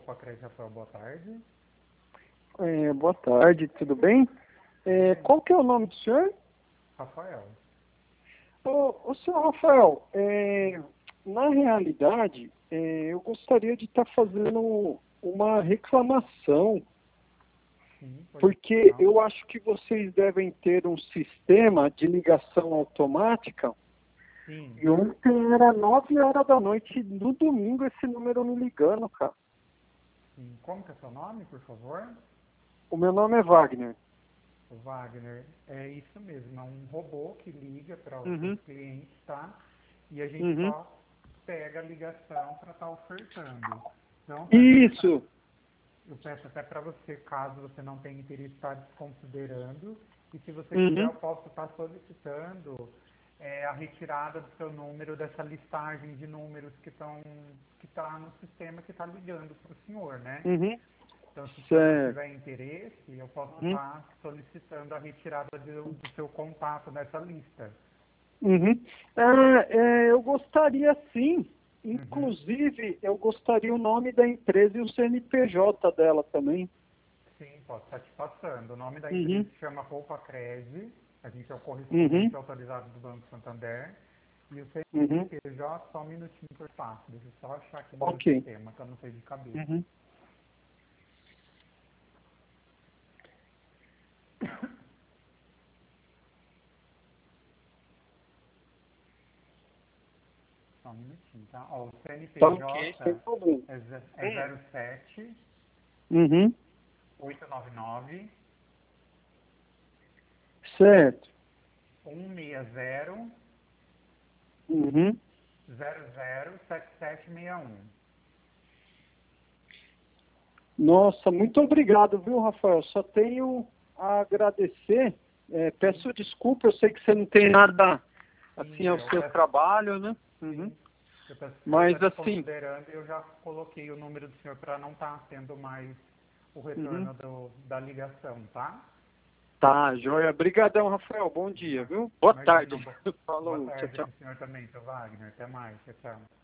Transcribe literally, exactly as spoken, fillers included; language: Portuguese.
Roupa Cred Rafael, boa tarde. É, boa tarde, tudo bem? É, qual que é o nome do senhor? Rafael. Ô, ô senhor Rafael, é, na realidade, é, eu gostaria de estar fazendo uma reclamação, Sim, pois porque não. eu acho que vocês devem ter um sistema de ligação automática, Sim, e ontem era nove horas da noite, no domingo, esse número me ligando, cara. sim. Como que é seu nome, por favor? O meu nome é Wagner. O Wagner. É isso mesmo, é um robô que liga para os seus Uhum, clientes, tá? E a gente uhum. só pega a ligação para estar ofertando. Então, peço até pra, Isso. eu peço até para você, caso você não tenha interesse, estar desconsiderando. E se você quiser, Uhum. eu posso estar solicitando é, a retirada do seu número dessa listagem de números que estão que está no sistema que está ligando para o senhor, né? Uhum. Então, se o senhor não Certo. tiver interesse, eu posso Uhum. estar solicitando a retirada do, do seu contato dessa lista. Uhum. Ah, é, eu gostaria sim, Uhum. inclusive eu gostaria o nome da empresa e o C N P J dela também. Sim, posso estar te passando. O nome da empresa Uhum. se chama Roupa Cred. A gente é o Uhum. correspondente autorizado do Banco Santander. E o Uhum. C N P J, só um minutinho que eu faço. Deixa eu só achar aqui no meu Ok. sistema, que eu não sei de cabeça. Uhum. Só um minutinho, tá? Ó, o Tá ok, sem C N P J problema. é, ze- é Hum. zero sete Uhum. oito nove nove Certo. um seis zero Uhum. zero zero sete sete seis um. Nossa, muito obrigado, viu, Rafael? Só tenho a agradecer. É, Sim, peço desculpa, eu sei que você não tem nada sim, assim ao é, eu seu peço, trabalho, né? Uhum. sim, eu peço que o senhor está Mas assim, desconsiderando e eu já coloquei o número do senhor para não estar tendo mais o uhum. retorno do, da ligação, tá? Tá, joia. Obrigadão, Rafael. Bom dia, Ima- viu? Boa Imagina, tarde. bo- boa Falou, tchau, tarde tchau. para o senhor também, seu Wagner. Até mais, tchau, tchau.